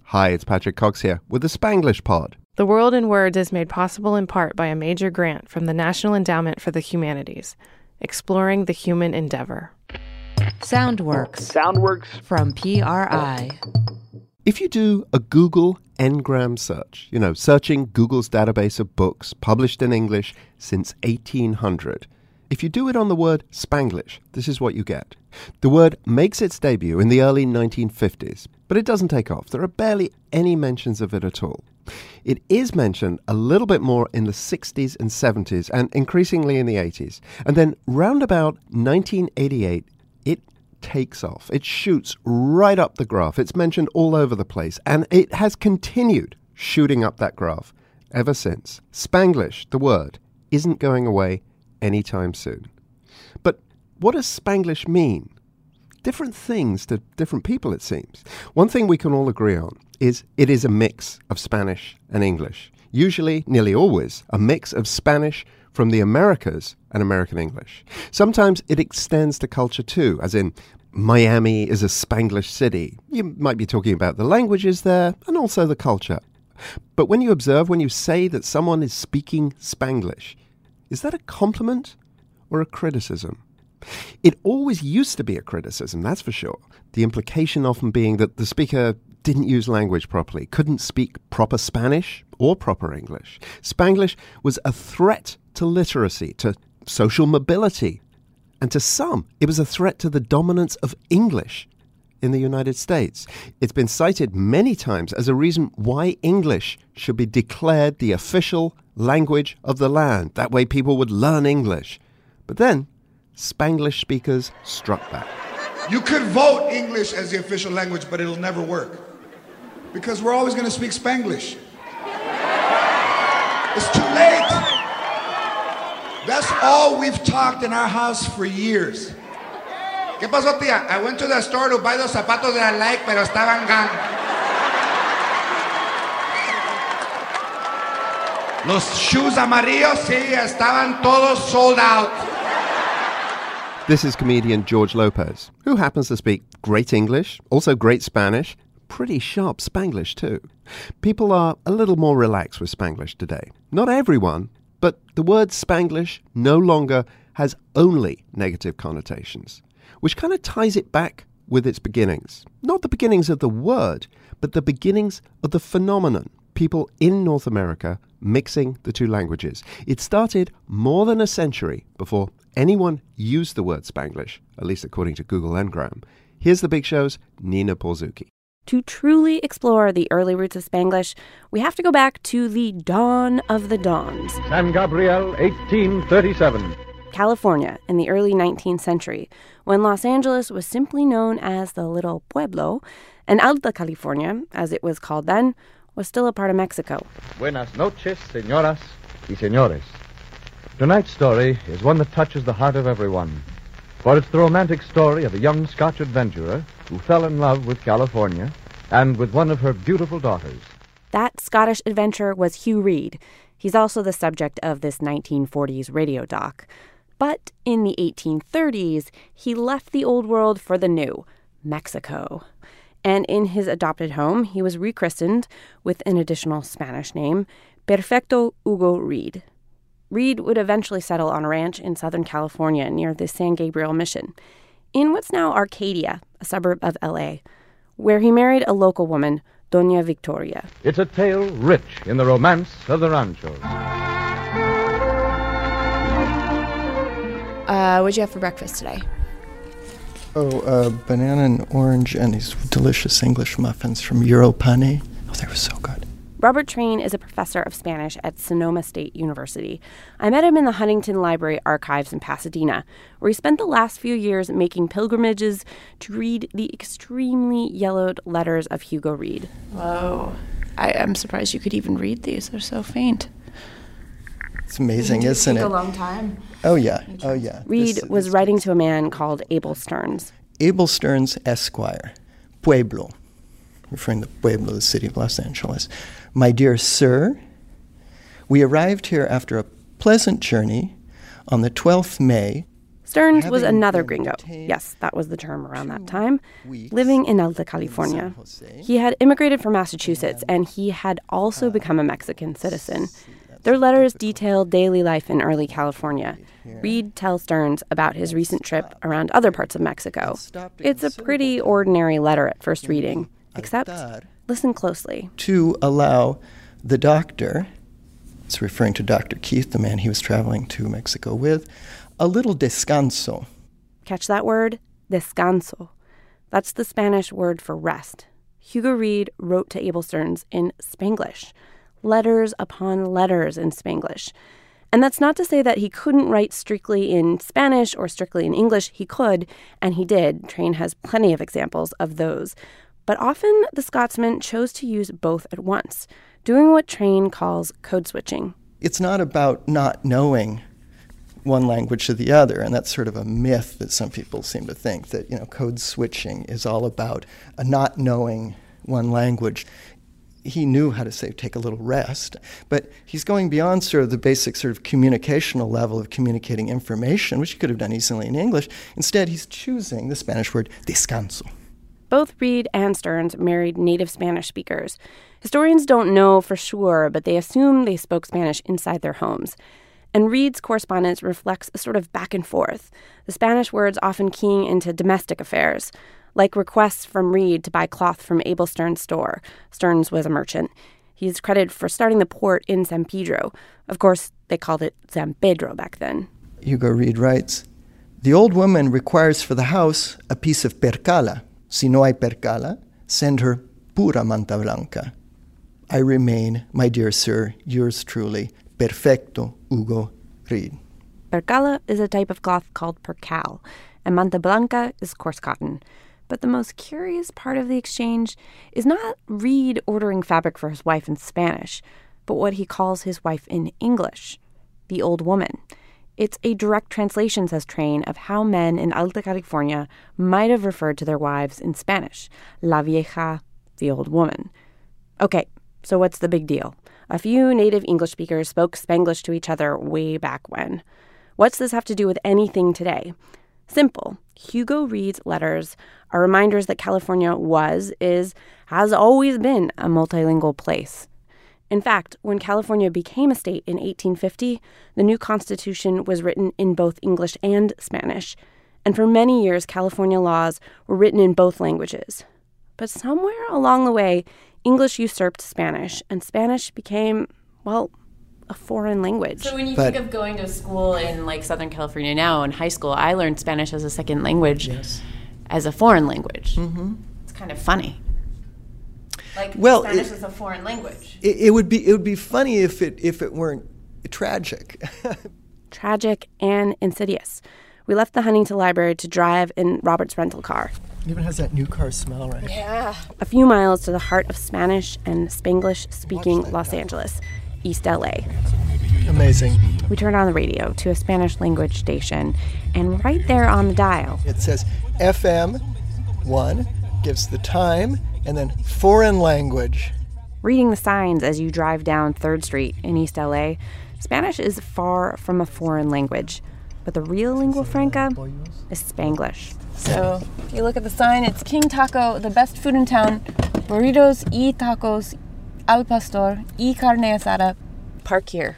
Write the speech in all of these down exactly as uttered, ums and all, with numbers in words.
Hi, it's Patrick Cox here with the Spanglish Pod. The World in Words is made possible in part by a major grant from the National Endowment for the Humanities, exploring the human endeavor. Soundworks. Soundworks. From P R I. If you do a Google Ngram search, you know, searching Google's database of books published in English since eighteen hundred, if you do it on the word Spanglish, this is what you get. The word makes its debut in the early nineteen fifties, but it doesn't take off. There are barely any mentions of it at all. It is mentioned a little bit more in the sixties and seventies, and increasingly in the eighties. And then round about nineteen eighty-eight, it takes off. It shoots right up the graph. It's mentioned all over the place, and it has continued shooting up that graph ever since. Spanglish, the word, isn't going away anytime soon. But what does Spanglish mean? Different things to different people, it seems. One thing we can all agree on is it is a mix of Spanish and English. Usually, nearly always, a mix of Spanish from the Americas and American English. Sometimes it extends to culture too, as in Miami is a Spanglish city. You might be talking about the languages there and also the culture. But when you observe, when you say that someone is speaking Spanglish, is that a compliment or a criticism? It always used to be a criticism, that's for sure. The implication often being that the speaker didn't use language properly, couldn't speak proper Spanish or proper English. Spanglish was a threat to literacy, to social mobility, and to some, it was a threat to the dominance of English in the United States. It's been cited many times as a reason why English should be declared the official language of the land. That way people would learn English. But then, Spanglish speakers struck back. You could vote English as the official language, but it'll never work. Because we're always going to speak Spanglish. It's too late. That's all we've talked in our house for years. ¿Qué pasó, tía? I went to the store to buy those zapatos that I like, pero estaban gone. Los shoes amarillos, sí, estaban todos sold out. This is comedian George Lopez, who happens to speak great English, also great Spanish, pretty sharp Spanglish too. People are a little more relaxed with Spanglish today. Not everyone, but the word Spanglish no longer has only negative connotations, which kind of ties it back with its beginnings. Not the beginnings of the word, but the beginnings of the phenomenon. People in North America mixing the two languages. It started more than a century before anyone used the word Spanglish, at least according to Google Ngram. Here's the Big Show's Nina Porzucki. To truly explore the early roots of Spanglish, we have to go back to the dawn of the dawns. San Gabriel, eighteen thirty-seven. California in the early nineteenth century, when Los Angeles was simply known as the Little Pueblo, and Alta California, as it was called then, was still a part of Mexico. Buenas noches, señoras y señores. Tonight's story is one that touches the heart of everyone, for it's the romantic story of a young Scotch adventurer who fell in love with California and with one of her beautiful daughters. That Scottish adventurer was Hugh Reid. He's also the subject of this nineteen forties radio doc. But in the eighteen thirties, he left the old world for the new, Mexico. And in his adopted home, he was rechristened with an additional Spanish name, Perfecto Hugo Reid. Reid would eventually settle on a ranch in Southern California near the San Gabriel Mission, in what's now Arcadia, a suburb of L A, where he married a local woman, Doña Victoria. It's a tale rich in the romance of the ranchos. Uh, what'd you have for breakfast today? Oh, uh, banana and orange and these delicious English muffins from Europane. Oh, they were so good. Robert Train is a professor of Spanish at Sonoma State University. I met him in the Huntington Library Archives in Pasadena, where he spent the last few years making pilgrimages to read the extremely yellowed letters of Hugo Reid. Whoa. I, I'm surprised you could even read these. They're so faint. It's amazing, Did it isn't take it? a long time? Oh, yeah. Oh, yeah. Reid This- was this- writing to a man called Abel Stearns. Abel Stearns, Esquire, Pueblo, referring to Pueblo, the city of Los Angeles. My dear sir, we arrived here after a pleasant journey on the twelfth of May Stearns was another gringo. Yes, that was the term around that time, living in Alta California. He had immigrated from Massachusetts, and he had also become a Mexican citizen. Their letters detailed daily life in early California. Reed tells Stearns about his recent trip around other parts of Mexico. It's a pretty ordinary letter at first reading, except listen closely. To allow the doctor, it's referring to Doctor Keith, the man he was traveling to Mexico with, a little descanso. Catch that word? Descanso. That's the Spanish word for rest. Hugo Reed wrote to Abel Stearns in Spanglish. Letters upon letters in Spanglish. And that's not to say that he couldn't write strictly in Spanish or strictly in English. He could, and he did. Train has plenty of examples of those. But often the Scotsman chose to use both at once, doing what Train calls code switching. It's not about not knowing one language to the other, and that's sort of a myth that some people seem to think, that, you know, code switching is all about a not knowing one language. He knew how to say take a little rest, but he's going beyond sort of the basic sort of communicational level of communicating information, which he could have done easily in English. Instead, he's choosing the Spanish word descanso. Both Reed and Stearns married native Spanish speakers. Historians don't know for sure, but they assume they spoke Spanish inside their homes. And Reed's correspondence reflects a sort of back and forth, the Spanish words often keying into domestic affairs, like requests from Reed to buy cloth from Abel Stearns' store. Stearns was a merchant. He's credited for starting the port in San Pedro. Of course, they called it San Pedro back then. Hugo Reed writes, "The old woman requires for the house a piece of percala. Si no hay percala, send her pura manta blanca. I remain, my dear sir, yours truly, Perfecto, Hugo Reed." Percala is a type of cloth called percal, and manta blanca is coarse cotton. But the most curious part of the exchange is not Reed ordering fabric for his wife in Spanish, but what he calls his wife in English, the old woman. It's a direct translation, says Train, of how men in Alta California might have referred to their wives in Spanish, la vieja, the old woman. Okay, so what's the big deal? A few native English speakers spoke Spanglish to each other way back when. What's this have to do with anything today? Simple. Hugo Reed's letters are reminders that California was, is, has always been a multilingual place. In fact, when California became a state in eighteen fifty, the new Constitution was written in both English and Spanish. And for many years, California laws were written in both languages. But somewhere along the way, English usurped Spanish, and Spanish became, well, a foreign language. So when you but, think of going to school in like Southern California now, in high school, I learned Spanish as a second language, yes. as a foreign language. Mm-hmm. It's kind of funny. Like well, Spanish it, is a foreign language. It, it would be it would be funny if it if it weren't tragic. Tragic and insidious. We left the Huntington Library to drive in Robert's rental car. It even has that new car smell, right? Yeah. A few miles to the heart of Spanish and Spanglish-speaking Los Angeles, East L A. Amazing. We turned on the radio to a Spanish language station, and right there on the dial, it says F M one, gives the time, and then foreign language. Reading the signs as you drive down third Street in East L A, Spanish is far from a foreign language, but the real lingua franca is Spanglish. So if you look at the sign, it's King Taco, the best food in town, burritos y tacos al pastor y carne asada. Park here.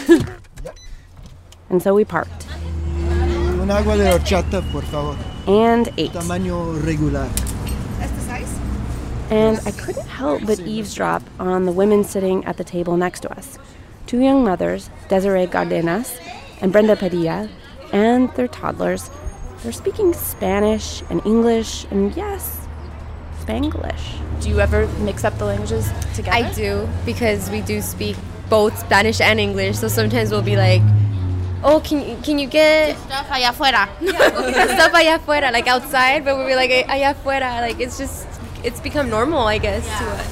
And so we parked. Un agua de horchata, por favor. And ate. Tamaño regular. That's the size? And I couldn't help but eavesdrop on the women sitting at the table next to us. Two young mothers, Desiree Gardenas and Brenda Padilla, and their toddlers. They're speaking Spanish and English and, yes, Spanglish. Do you ever mix up the languages together? I do, because we do speak both Spanish and English, so sometimes we'll be like, oh, can you, can you get Stuff allá afuera. stuff allá afuera, like outside, but we'll be like, allá afuera, like it's just, it's become normal, I guess, yeah. to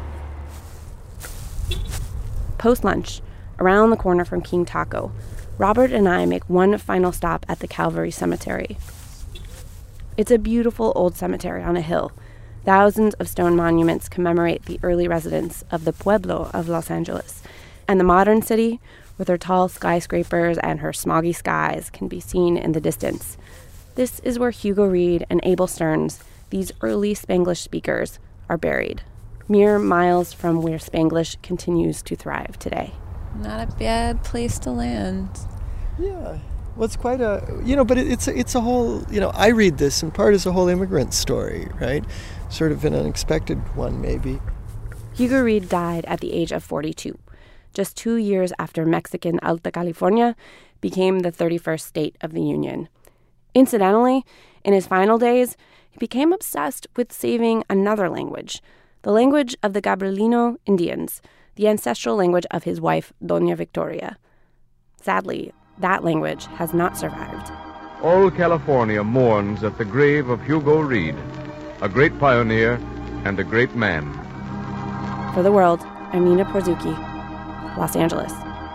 us. Post-lunch, around the corner from King Taco, Robert and I make one final stop at the Calvary Cemetery. It's a beautiful old cemetery on a hill. Thousands of stone monuments commemorate the early residents of the pueblo of Los Angeles. And the modern city with her tall skyscrapers and her smoggy skies, can be seen in the distance. This is where Hugo Reid and Abel Stearns, these early Spanglish speakers, are buried, mere miles from where Spanglish continues to thrive today. Not a bad place to land. Yeah. Well, it's quite a, you know, but it, it's, a, it's a whole, you know, I read this in part as a whole immigrant story, right? Sort of an unexpected one, maybe. Hugo Reid died at the age of forty-two, just two years after Mexican Alta California became the thirty-first state of the Union. Incidentally, in his final days, he became obsessed with saving another language, the language of the Gabrielino Indians, the ancestral language of his wife, Doña Victoria. Sadly, that language has not survived. All California mourns at the grave of Hugo Reid, a great pioneer and a great man. For The World, I'm Nina Porzuki, Los Angeles.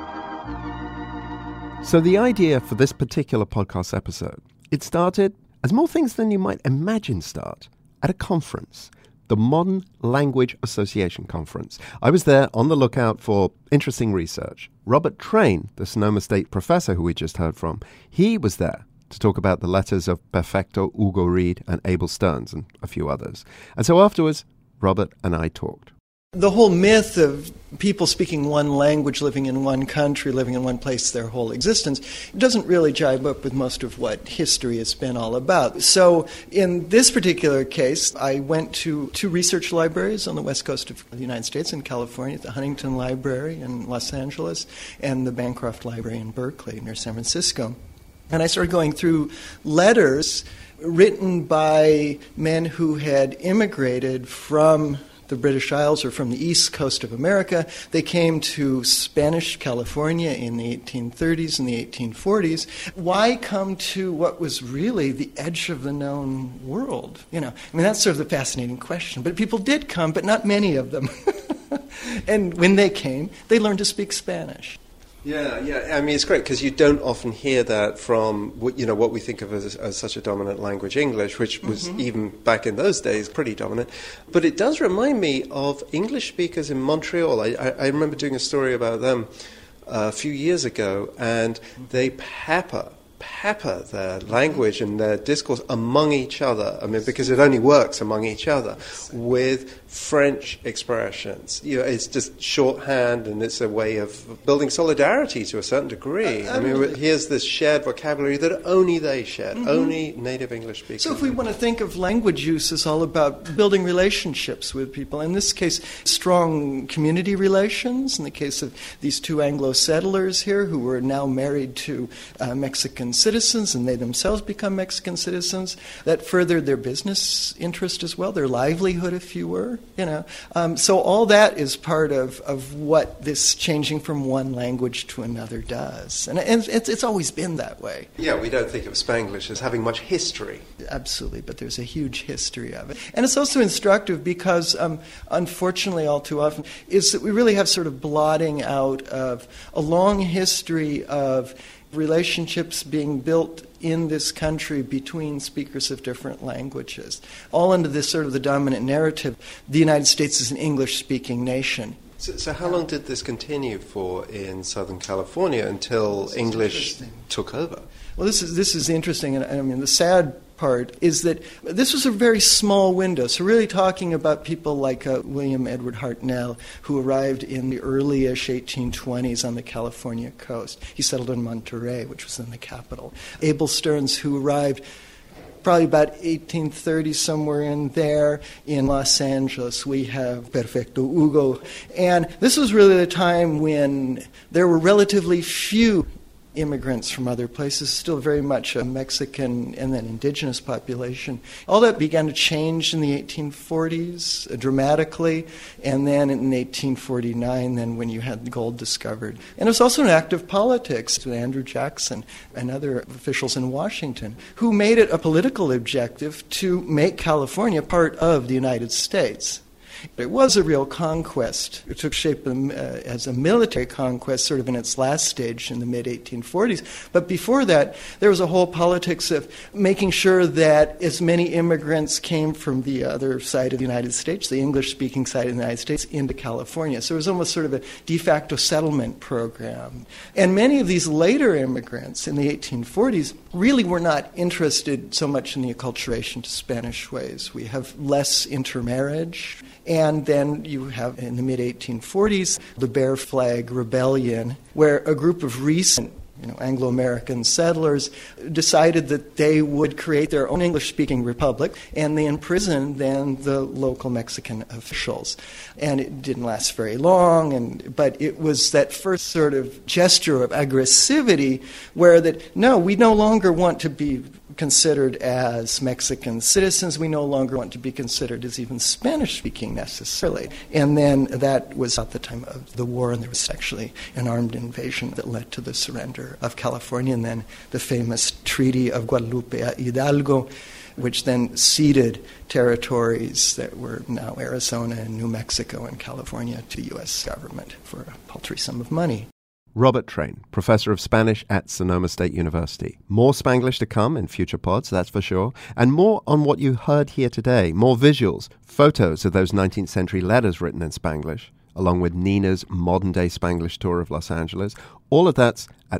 So the idea for this particular podcast episode, it started, as more things than you might imagine start, at a conference, the Modern Language Association Conference. I was there on the lookout for interesting research. Robert Train, the Sonoma State professor who we just heard from, he was there to talk about the letters of Perfecto, Hugo Reid, and Abel Stearns, and a few others. And so afterwards, Robert and I talked. The whole myth of people speaking one language, living in one country, living in one place their whole existence, doesn't really jibe up with most of what history has been all about. So in this particular case, I went to two research libraries on the west coast of the United States in California, the Huntington Library in Los Angeles and the Bancroft Library in Berkeley near San Francisco. And I started going through letters written by men who had immigrated from the British Isles or from the east coast of America. They came to Spanish California in the eighteen thirties and the eighteen forties. Why come to what was really the edge of the known world? You know, I mean, that's sort of the fascinating question. But people did come, but not many of them. And when they came, they learned to speak Spanish. Yeah, yeah. I mean, it's great because you don't often hear that from what, you know, what we think of as, as such a dominant language, English, which was mm-hmm. even back in those days pretty dominant. But it does remind me of English speakers in Montreal. I, I, I remember doing a story about them uh, a few years ago, and they pepper, pepper their language and their discourse among each other. I mean, because it only works among each other with French expressions. You know, it's just shorthand, and it's a way of building solidarity to a certain degree. Uh, I mean, here's this shared vocabulary that only they shared, mm-hmm. only native English speakers. So if we want to think of language use as all about building relationships with people, in this case, strong community relations, in the case of these two Anglo settlers here who were now married to uh, Mexican citizens, and they themselves become Mexican citizens, that furthered their business interest as well, their livelihood, if you were. You know, um, so all that is part of, of what this changing from one language to another does, and, and it's, it's always been that way. Yeah, we don't think of Spanglish as having much history. Absolutely, but there's a huge history of it, and it's also instructive because, um, unfortunately, all too often, is that we really have sort of blotting out of a long history of relationships being built in this country between speakers of different languages, all under this sort of the dominant narrative, the United States is an English-speaking nation. So, so how long did this continue for in Southern California until English took over? Well, this is this is interesting, and I mean the sad part is that this was a very small window. So really talking about people like uh, William Edward Hartnell, who arrived in the early-ish eighteen twenties on the California coast. He settled in Monterey, which was then the capital. Abel Stearns, who arrived probably about eighteen thirty, somewhere in there, in Los Angeles. We have Perfecto Hugo. And this was really the time when there were relatively few immigrants from other places, still very much a Mexican and then indigenous population. All that began to change in the eighteen forties uh, dramatically, and then in eighteen forty-nine, then when you had gold discovered. And it was also an act of politics with Andrew Jackson and other officials in Washington who made it a political objective to make California part of the United States. It was a real conquest. It took shape um, uh, as a military conquest sort of in its last stage in the mid eighteen forties. But before that, there was a whole politics of making sure that as many immigrants came from the other side of the United States, the English-speaking side of the United States, into California. So it was almost sort of a de facto settlement program. And many of these later immigrants in the eighteen forties really were not interested so much in the acculturation to Spanish ways. We have less intermarriage. And then you have, in the mid eighteen forties, the Bear Flag Rebellion, where a group of recent you know, Anglo-American settlers decided that they would create their own English-speaking republic, and they imprisoned then the local Mexican officials. And it didn't last very long, and but it was that first sort of gesture of aggressivity where that, no, we no longer want to be considered as Mexican citizens. We no longer want to be considered as even Spanish-speaking necessarily. And then that was at the time of the war, and there was actually an armed invasion that led to the surrender of California, and then the famous Treaty of Guadalupe Hidalgo, which then ceded territories that were now Arizona and New Mexico and California to the U S government for a paltry sum of money. Robert Train, Professor of Spanish at Sonoma State University. More Spanglish to come in future pods, that's for sure. And more on what you heard here today. More visuals, photos of those nineteenth century letters written in Spanglish, along with Nina's modern-day Spanglish tour of Los Angeles. All of that's at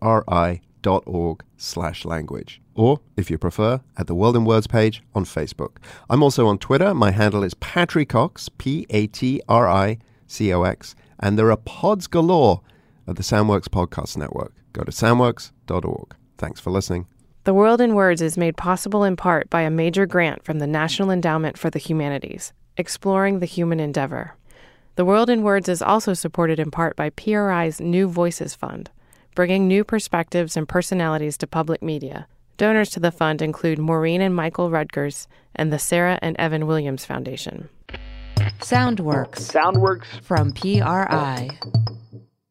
pri.org slash language. Or, if you prefer, at the World in Words page on Facebook. I'm also on Twitter. My handle is Patricox, P A T R I C O X. And there are pods galore at the Soundworks Podcast Network. Go to soundworks dot org. Thanks for listening. The World in Words is made possible in part by a major grant from the National Endowment for the Humanities, exploring the human endeavor. The World in Words is also supported in part by P R I's New Voices Fund, bringing new perspectives and personalities to public media. Donors to the fund include Maureen and Michael Rutgers and the Sarah and Evan Williams Foundation. Soundworks. Soundworks. From P R I.